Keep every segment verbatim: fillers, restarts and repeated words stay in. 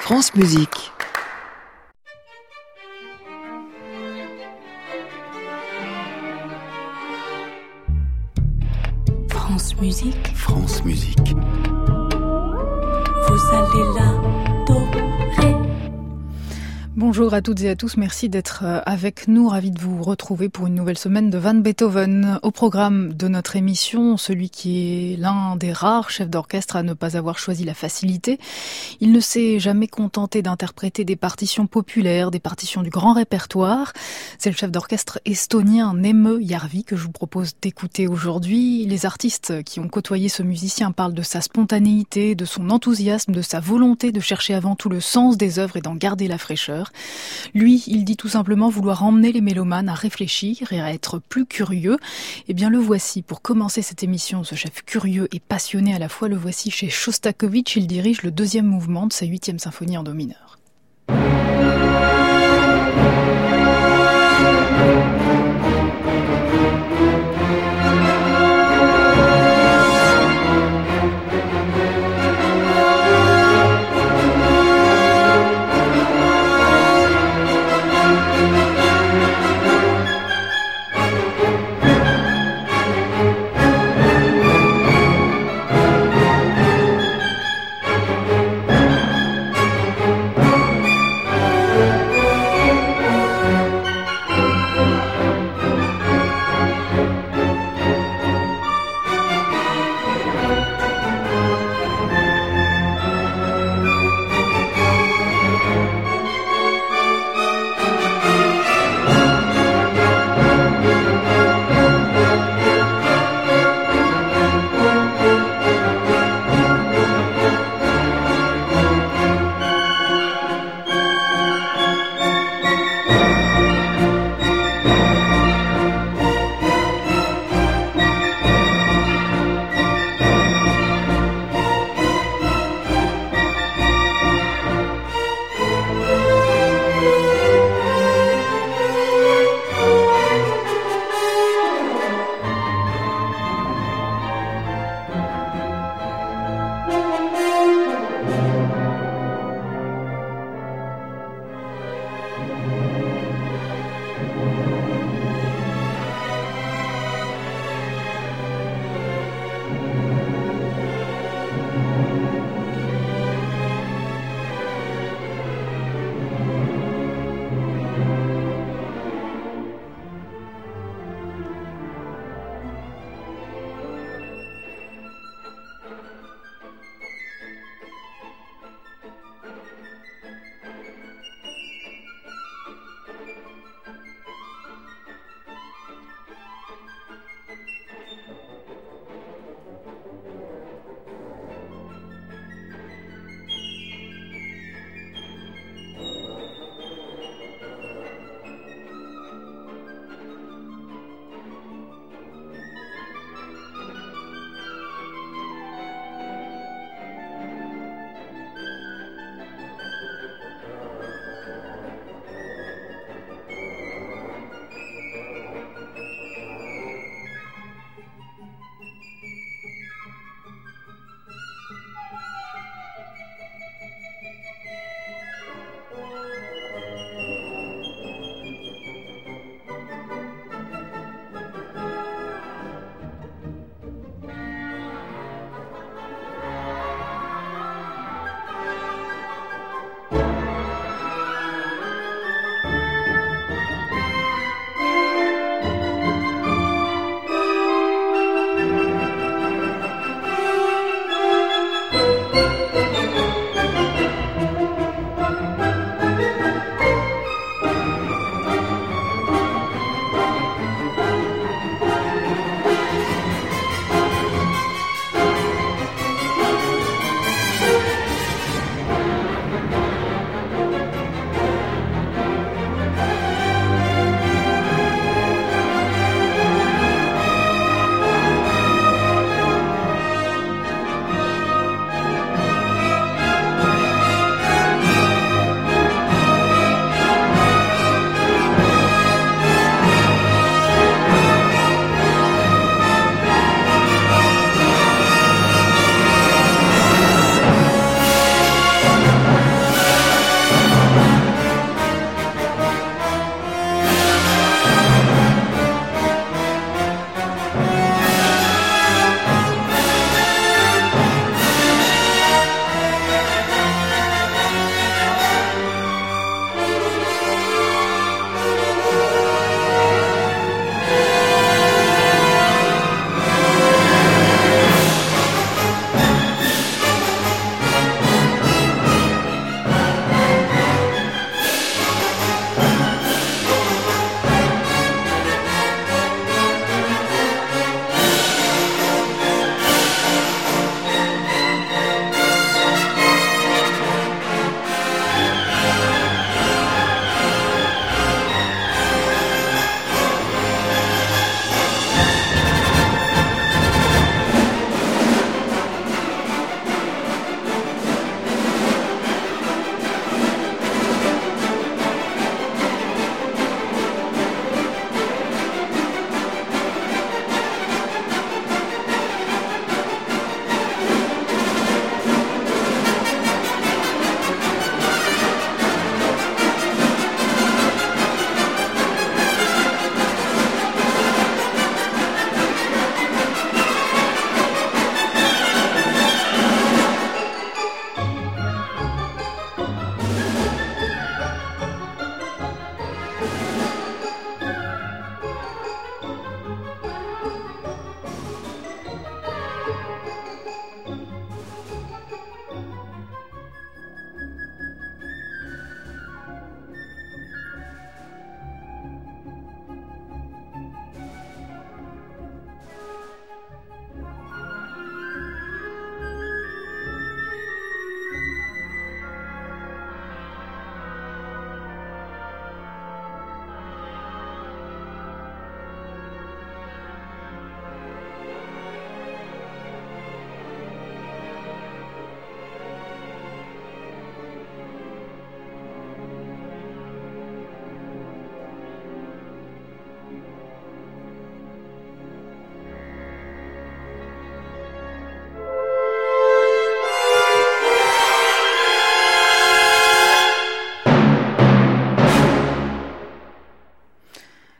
France Musique. France Musique. France Musique. Vous allez l'adorer. Bonjour à toutes et à tous, merci d'être avec nous, ravi de vous retrouver pour une nouvelle semaine de Van Beethoven. Au programme de notre émission, celui qui est l'un des rares chefs d'orchestre à ne pas avoir choisi la facilité. Il ne s'est jamais contenté d'interpréter des partitions populaires, des partitions du grand répertoire. C'est le chef d'orchestre estonien Neeme Järvi que je vous propose d'écouter aujourd'hui. Les artistes qui ont côtoyé ce musicien parlent de sa spontanéité, de son enthousiasme, de sa volonté de chercher avant tout le sens des œuvres et d'en garder la fraîcheur. Lui, il dit tout simplement vouloir emmener les mélomanes à réfléchir et à être plus curieux. Eh bien, le voici. Pour commencer cette émission, ce chef curieux et passionné à la fois, le voici chez Shostakovich. Il dirige le deuxième mouvement de sa huitième symphonie en do mineur. Thank you.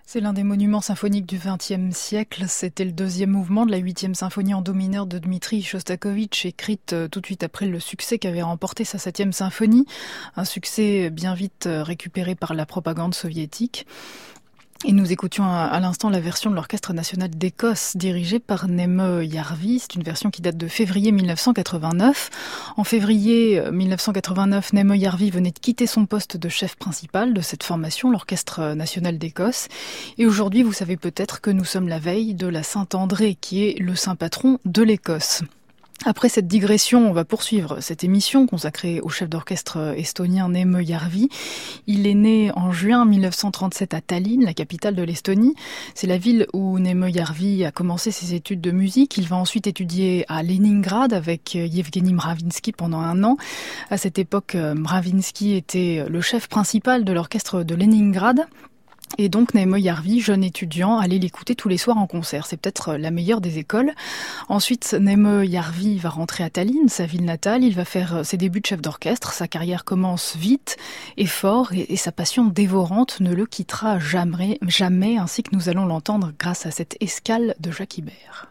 C'est l'un des monuments symphoniques du vingtième siècle. C'était le deuxième mouvement de la huitième symphonie en do mineur de Dmitri Shostakovich, écrite tout de suite après le succès qu'avait remporté sa septième symphonie. Un succès bien vite récupéré par la propagande soviétique. Et nous écoutions à l'instant la version de l'Orchestre national d'Écosse dirigée par Neeme Järvi. C'est une version qui date de février mille neuf cent quatre-vingt-neuf. En février mille neuf cent quatre-vingt-neuf, Neeme Järvi venait de quitter son poste de chef principal de cette formation, l'Orchestre national d'Écosse. Et aujourd'hui, vous savez peut-être que nous sommes la veille de la Saint-André, qui est le saint patron de l'Écosse. Après cette digression, on va poursuivre cette émission consacrée au chef d'orchestre estonien Neeme Järvi. Il est né en juin mille neuf cent trente-sept à Tallinn, la capitale de l'Estonie. C'est la ville où Neeme Järvi a commencé ses études de musique. Il va ensuite étudier à Leningrad avec Yevgeny Mravinsky pendant un an. À cette époque, Mravinsky était le chef principal de l'orchestre de Leningrad. Et donc Neeme Järvi, jeune étudiant, allait l'écouter tous les soirs en concert. C'est peut-être la meilleure des écoles. Ensuite, Neeme Järvi va rentrer à Tallinn, sa ville natale. Il va faire ses débuts de chef d'orchestre. Sa carrière commence vite et fort, et, et sa passion dévorante ne le quittera jamais, jamais, ainsi que nous allons l'entendre grâce à cette escale de Jacques Ibert.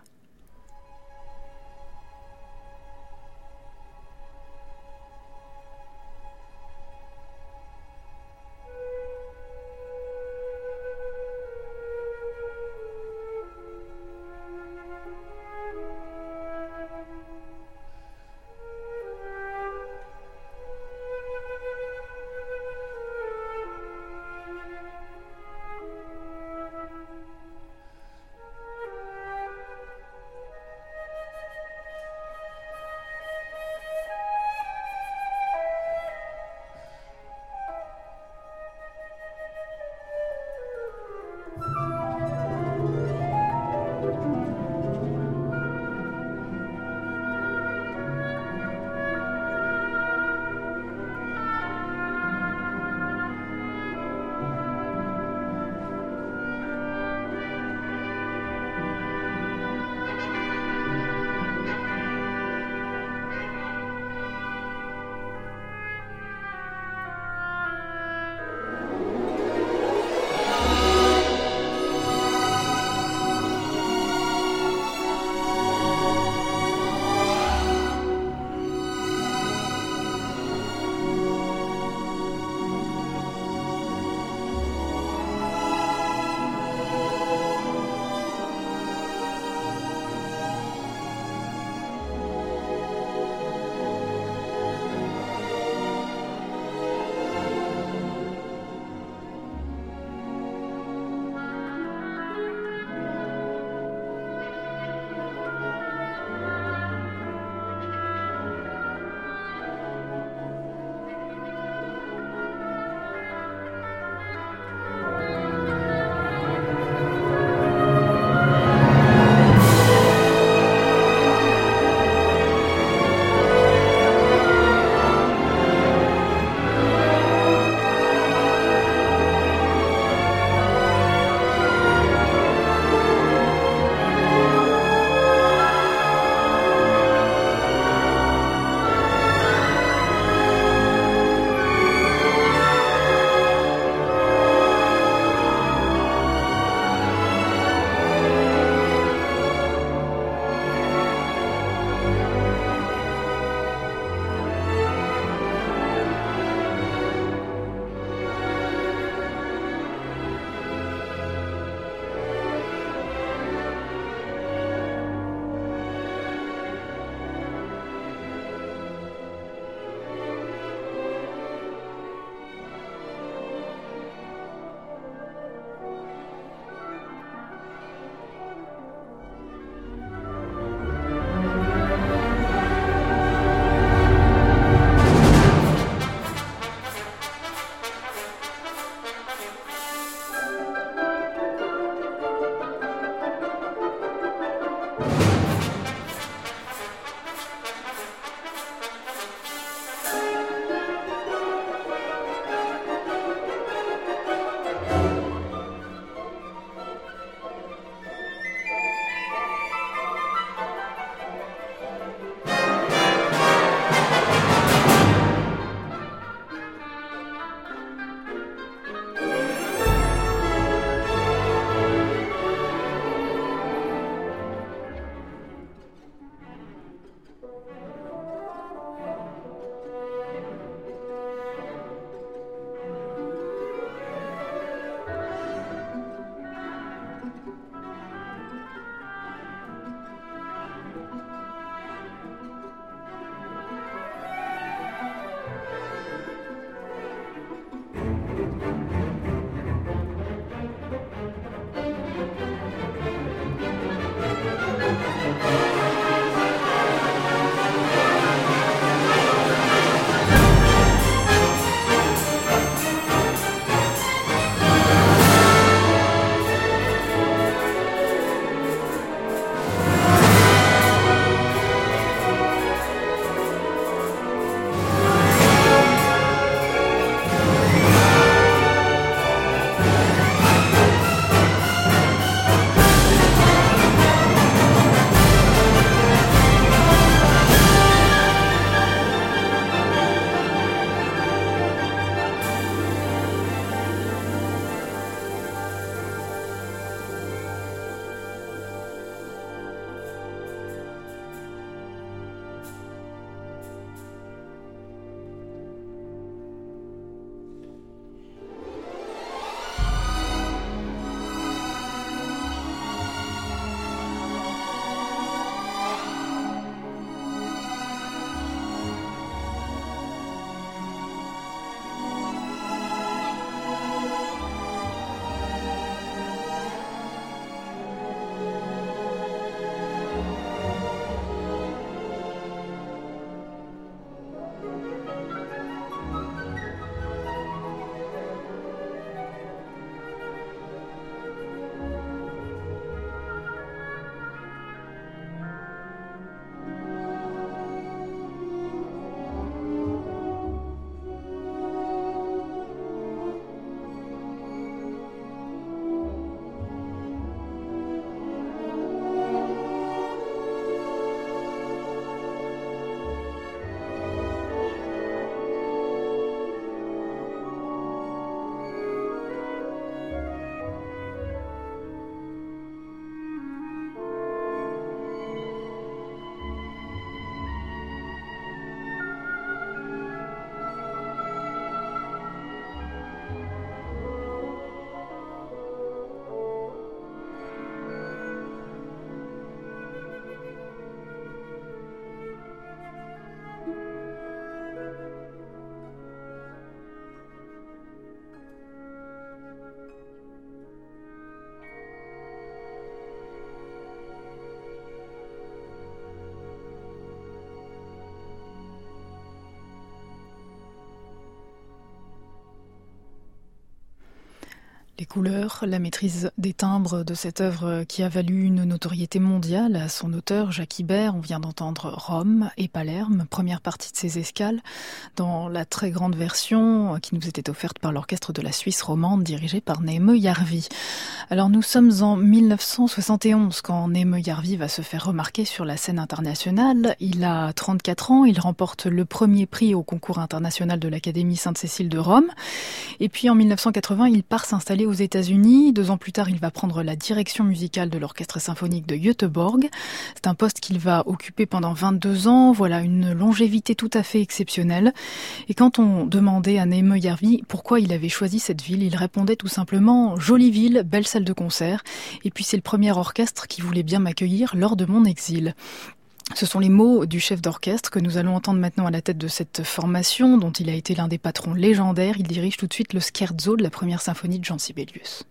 Les couleurs, la maîtrise des timbres de cette œuvre qui a valu une notoriété mondiale à son auteur Jacques Ibert. On vient d'entendre Rome et Palerme, première partie de ses escales, dans la très grande version qui nous était offerte par l'orchestre de la Suisse romande dirigé par Neeme Järvi. Alors nous sommes en mille neuf cent soixante et onze quand Neeme Järvi va se faire remarquer sur la scène internationale. Il a trente-quatre ans, il remporte le premier prix au concours international de l'Académie Sainte-Cécile de Rome. Et puis en mille neuf cent quatre-vingts, il part s'installer aux États-Unis. Deux ans plus tard, il va prendre la direction musicale de l'orchestre symphonique de Göteborg. C'est un poste qu'il va occuper pendant vingt-deux ans. Voilà une longévité tout à fait exceptionnelle. Et quand on demandait à Neeme Järvi pourquoi il avait choisi cette ville, il répondait tout simplement « Jolie ville, belle salle de concert. Et puis c'est le premier orchestre qui voulait bien m'accueillir lors de mon exil ». Ce sont les mots du chef d'orchestre que nous allons entendre maintenant à la tête de cette formation, dont il a été l'un des patrons légendaires. Il dirige tout de suite le scherzo de la première symphonie de Jean Sibelius.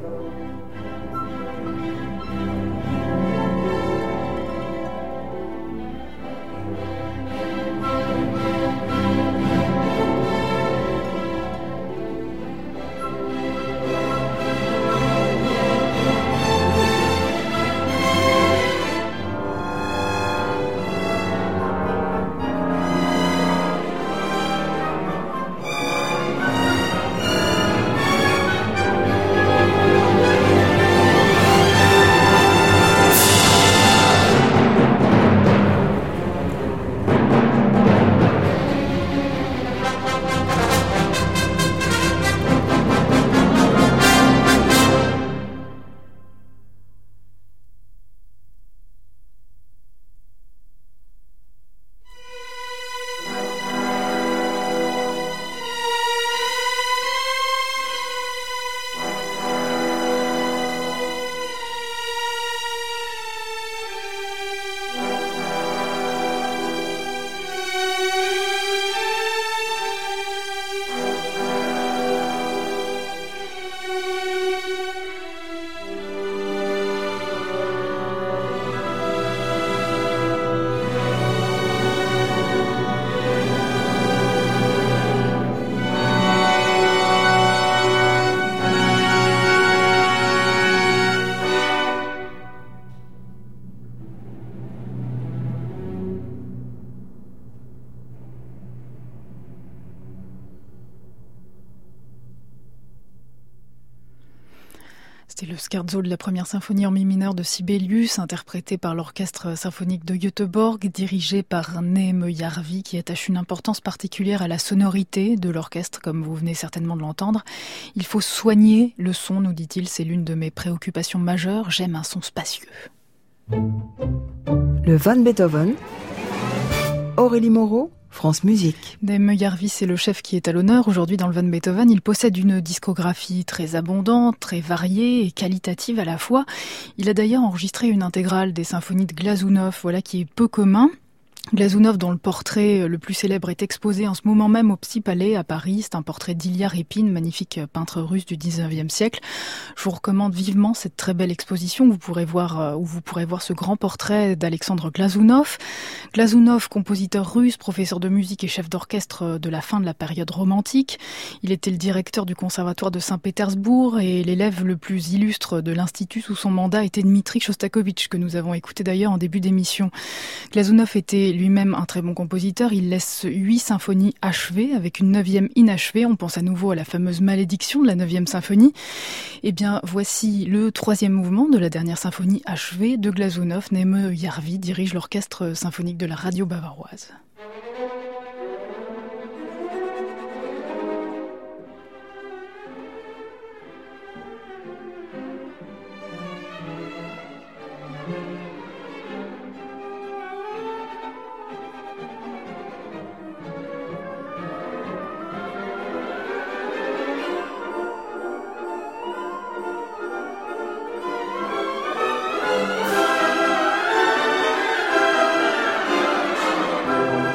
C'était le scherzo de la première symphonie en mi mineur de Sibelius, interprété par l'orchestre symphonique de Göteborg, dirigé par Neeme Järvi, qui attache une importance particulière à la sonorité de l'orchestre, comme vous venez certainement de l'entendre. Il faut soigner le son, nous dit-il, c'est l'une de mes préoccupations majeures. J'aime un son spacieux. Le Van Beethoven, Aurélie Moreau, France Musique. Neeme Järvi, c'est le chef qui est à l'honneur aujourd'hui dans le Van Beethoven. Il possède une discographie très abondante, très variée et qualitative à la fois. Il a d'ailleurs enregistré une intégrale des symphonies de Glazunov, voilà qui est peu commun. Glazunov, dont le portrait le plus célèbre est exposé en ce moment même au Psy Palais à Paris. C'est un portrait d'Ilya Repin, magnifique peintre russe du dix-neuvième siècle. Je vous recommande vivement cette très belle exposition où vous pourrez voir, où vous pourrez voir ce grand portrait d'Alexandre Glazunov. Glazunov, compositeur russe, professeur de musique et chef d'orchestre de la fin de la période romantique. Il était le directeur du conservatoire de Saint-Pétersbourg et l'élève le plus illustre de l'institut sous son mandat était Dmitri Shostakovich, que nous avons écouté d'ailleurs en début d'émission. Glazunov était lui-même un très bon compositeur. Il laisse huit symphonies achevées avec une neuvième inachevée. On pense à nouveau à la fameuse malédiction de la neuvième symphonie. Eh bien, voici le troisième mouvement de la dernière symphonie achevée de Glazunov. Neeme Järvi dirige l'orchestre symphonique de la radio bavaroise.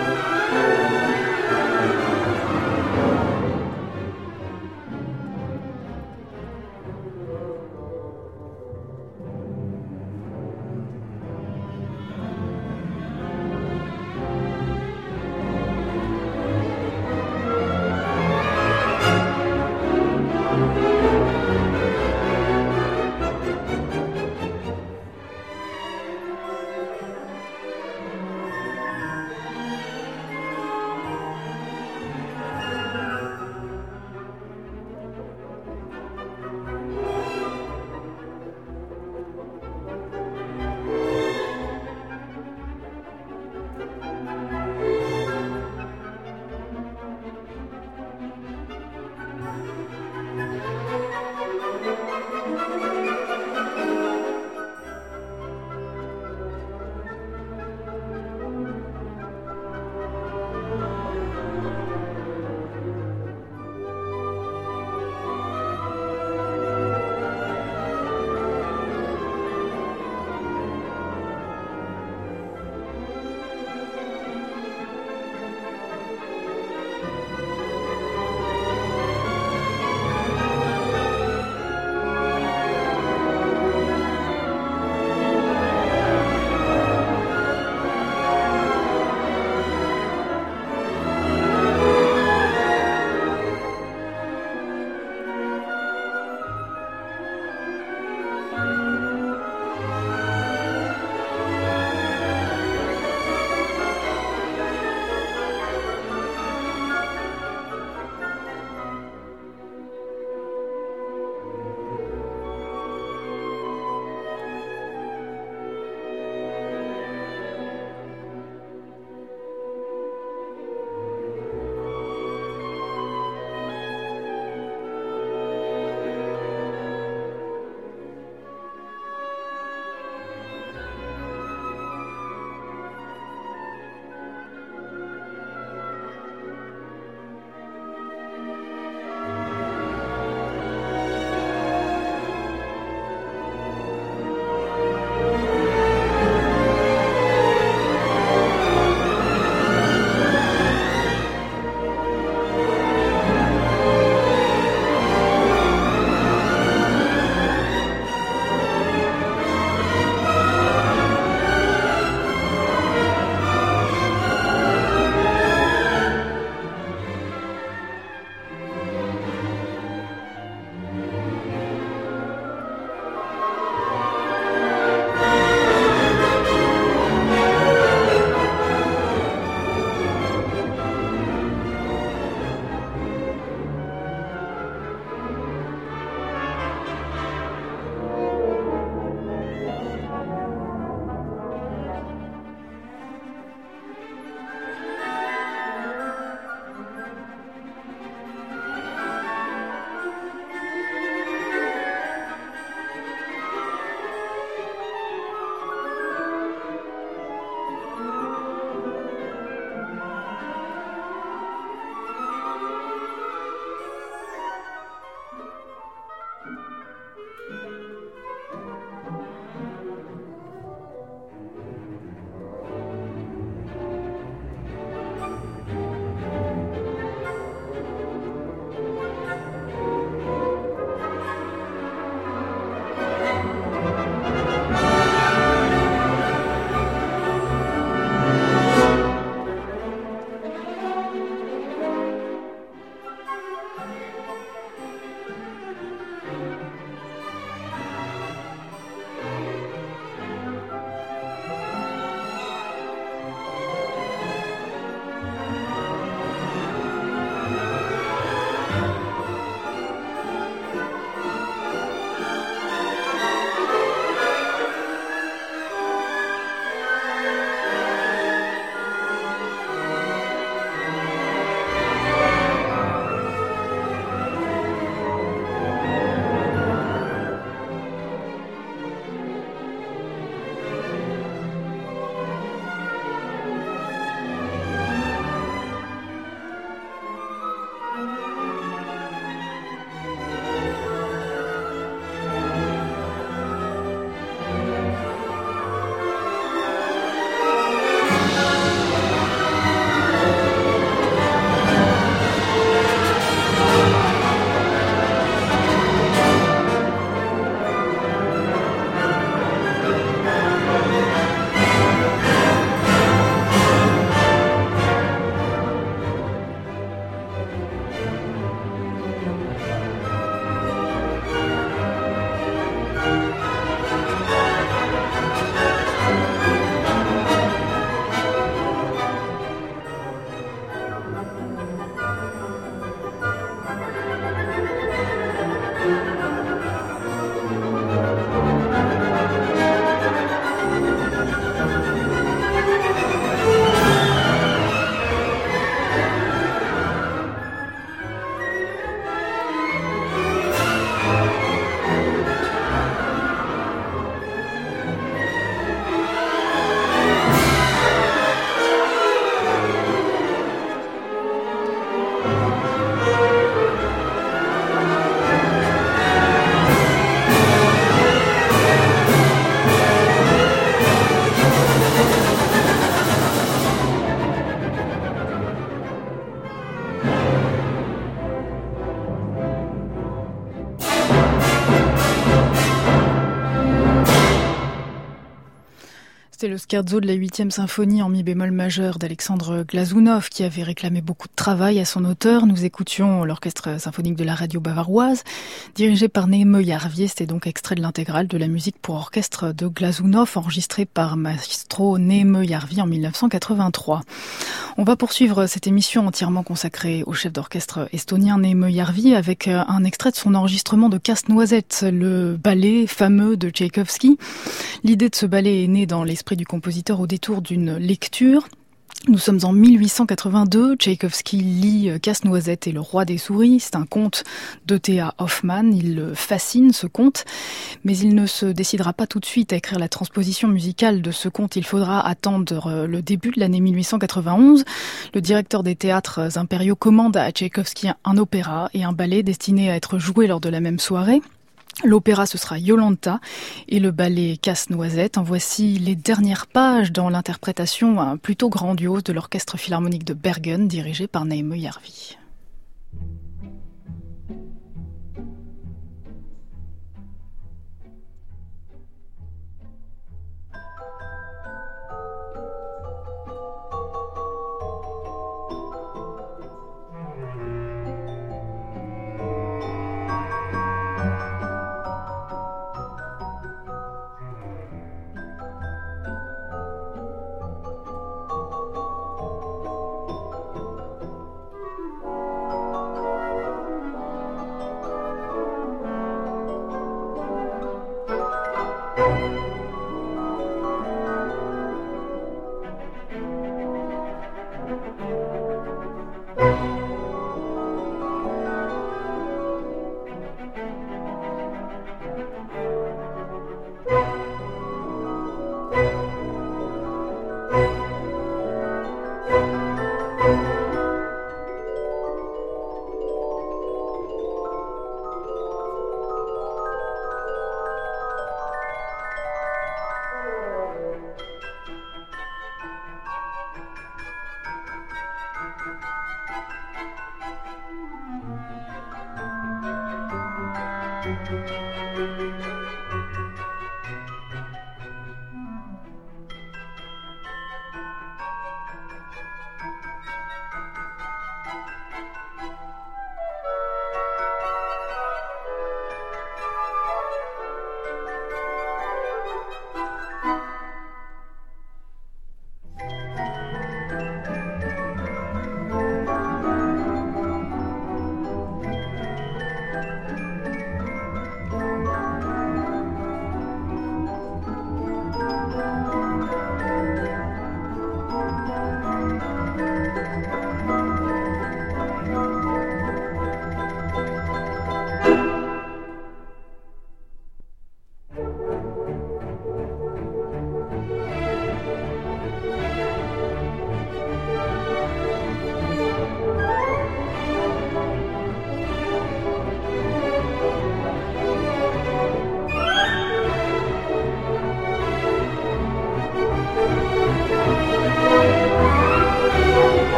C'est le scherzo de la huitième symphonie en mi bémol majeur d'Alexandre Glazunov qui avait réclamé beaucoup de travail à son auteur. Nous écoutions l'orchestre symphonique de la radio bavaroise, dirigé par Néhéme Jarvier. C'était donc extrait de l'intégrale de la musique pour orchestre de Glazunov, enregistré par maestro Néhéme Jarvier en mille neuf cent quatre-vingt-trois. On va poursuivre cette émission entièrement consacrée au chef d'orchestre estonien Néhéme Jarvier avec un extrait de son enregistrement de Casse-Noisette, le ballet fameux de Tchaïkovski. L'idée de ce ballet est née dans l'esprit du compositeur au détour d'une lecture. Nous sommes en mille huit cent quatre-vingt-deux, Tchaïkovski lit Casse-Noisette et le roi des souris. C'est un conte d'E T A Hoffmann, il le fascine ce conte, mais il ne se décidera pas tout de suite à écrire la transposition musicale de ce conte. Il faudra attendre le début de l'année mille huit cent quatre-vingt-onze. Le directeur des théâtres impériaux commande à Tchaïkovski un opéra et un ballet destinés à être joués lors de la même soirée. L'opéra, ce sera Yolanta et le ballet Casse-Noisette. En voici les dernières pages dans l'interprétation plutôt grandiose de l'orchestre philharmonique de Bergen, dirigé par Néhéme Jarvier.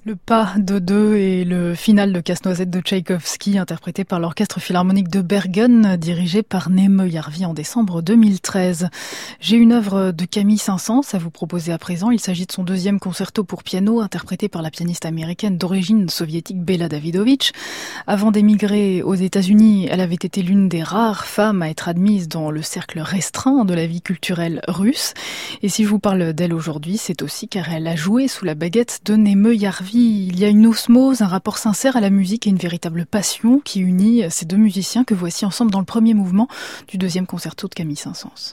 Le pas de deux et le final de Casse-Noisette de Tchaïkovski, interprété par l'Orchestre Philharmonique de Bergen, dirigé par Neeme Järvi en décembre deux mille treize. J'ai une œuvre de Camille Saint-Saëns à vous proposer à présent. Il s'agit de son deuxième concerto pour piano, interprété par la pianiste américaine d'origine soviétique Bela Davidovich. Avant d'émigrer aux États-Unis, elle avait été l'une des rares femmes à être admise dans le cercle restreint de la vie culturelle russe. Et si je vous parle d'elle aujourd'hui, c'est aussi car elle a joué sous la baguette de Neeme Järvi. Il y a une osmose, un rapport sincère à la musique et une véritable passion qui unit ces deux musiciens que voici ensemble dans le premier mouvement du deuxième concerto de Camille Saint-Saëns.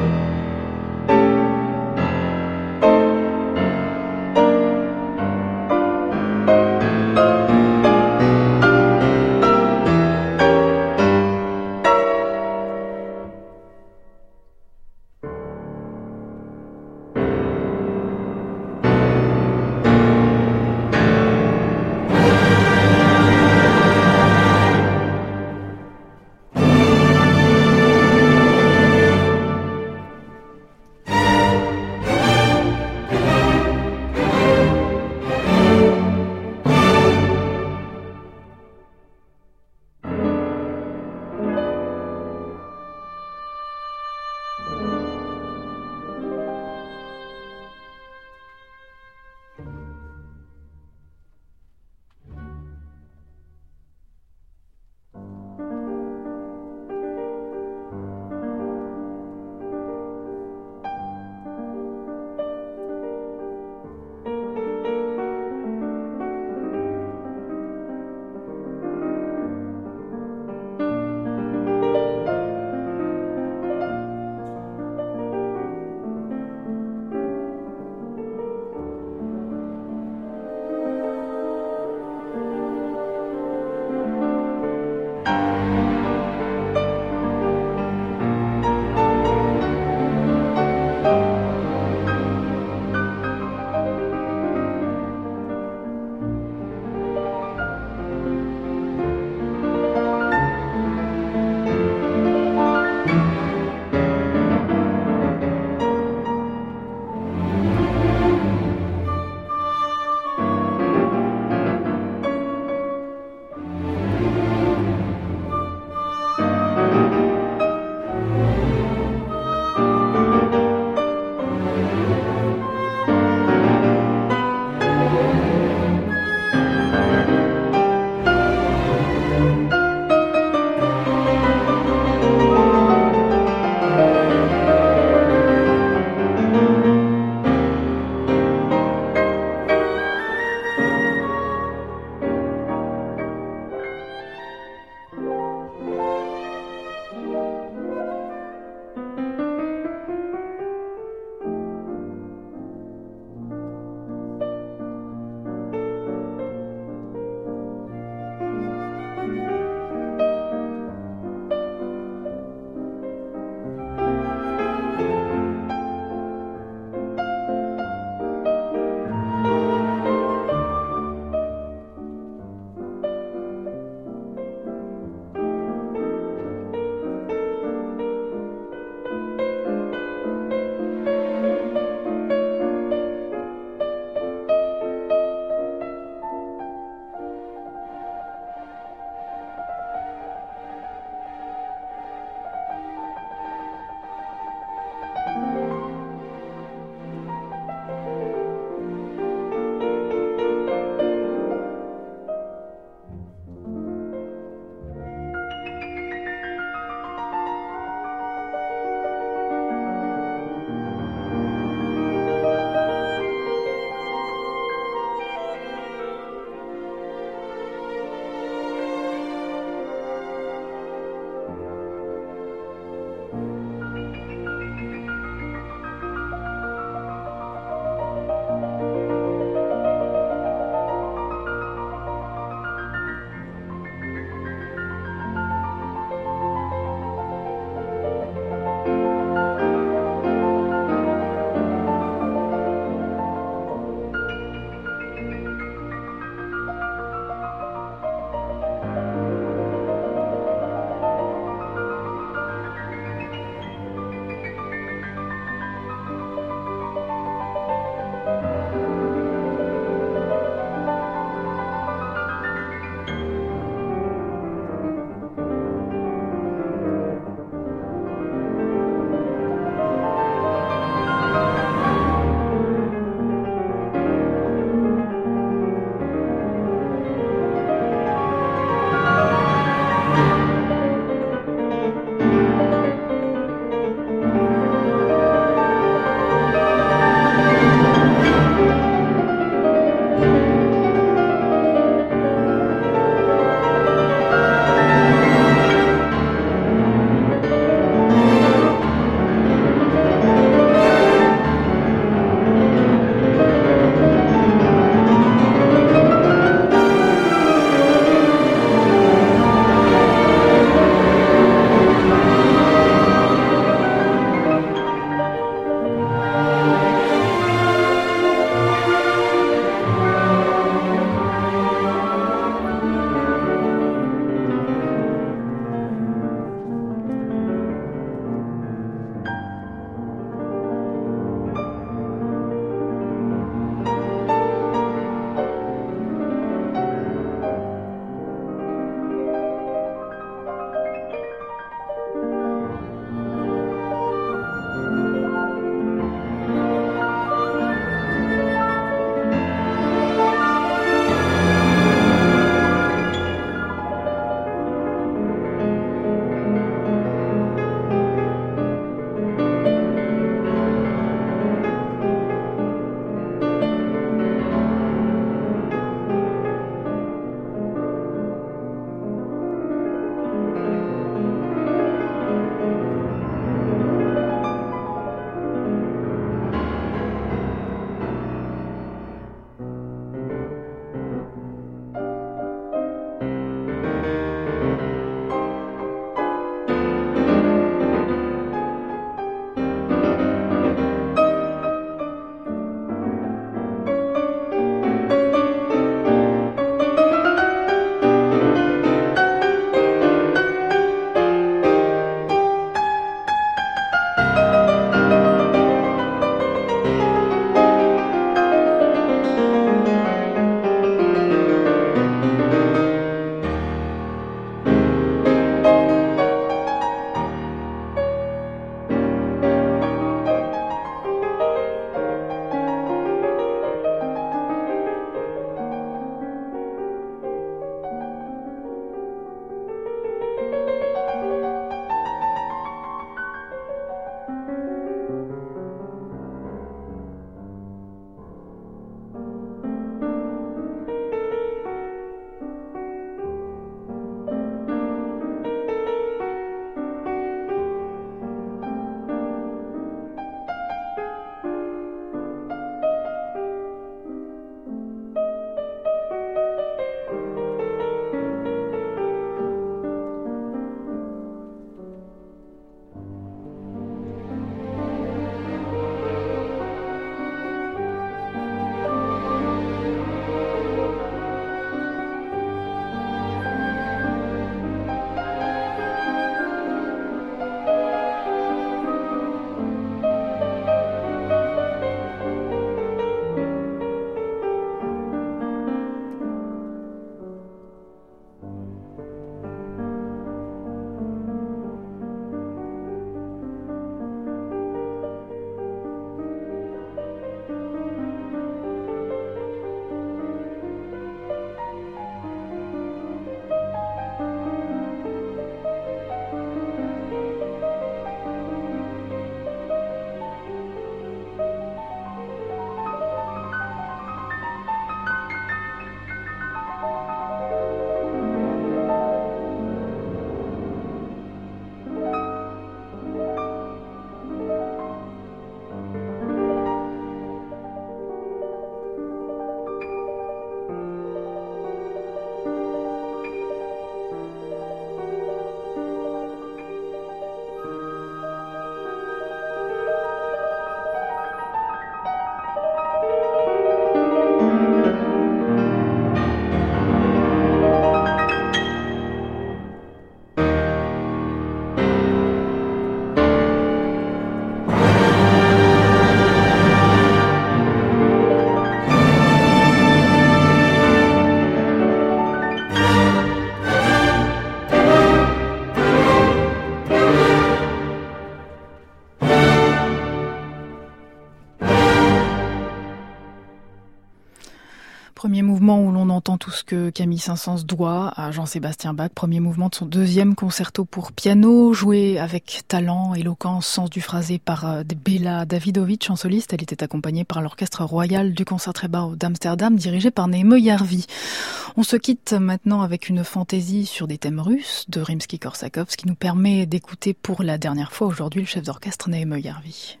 Premier mouvement où l'on entend tout ce que Camille Saint-Saëns doit à Jean-Sébastien Bach. Premier mouvement de son deuxième concerto pour piano, joué avec talent, éloquence, sens du phrasé par Bela Davidovich en soliste. Elle était accompagnée par l'Orchestre Royal du Concertgebouw d'Amsterdam, dirigé par Neeme Järvi. On se quitte maintenant avec une fantaisie sur des thèmes russes de Rimsky-Korsakov, ce qui nous permet d'écouter pour la dernière fois aujourd'hui le chef d'orchestre Neeme Järvi.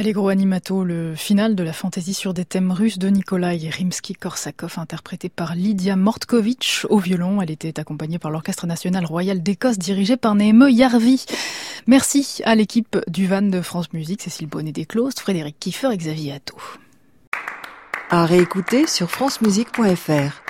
Allegro Animato, le final de la fantaisie sur des thèmes russes de Nikolai Rimsky-Korsakov, interprété par Lydia Mortkovitch au violon. Elle était accompagnée par l'Orchestre National Royal d'Écosse, dirigé par Néhéme Yarvi. Merci à l'équipe du Van de France Musique, Cécile Bonnet-Desclostes, Frédéric Kieffer et Xavier Attou. À réécouter sur francemusique point f r.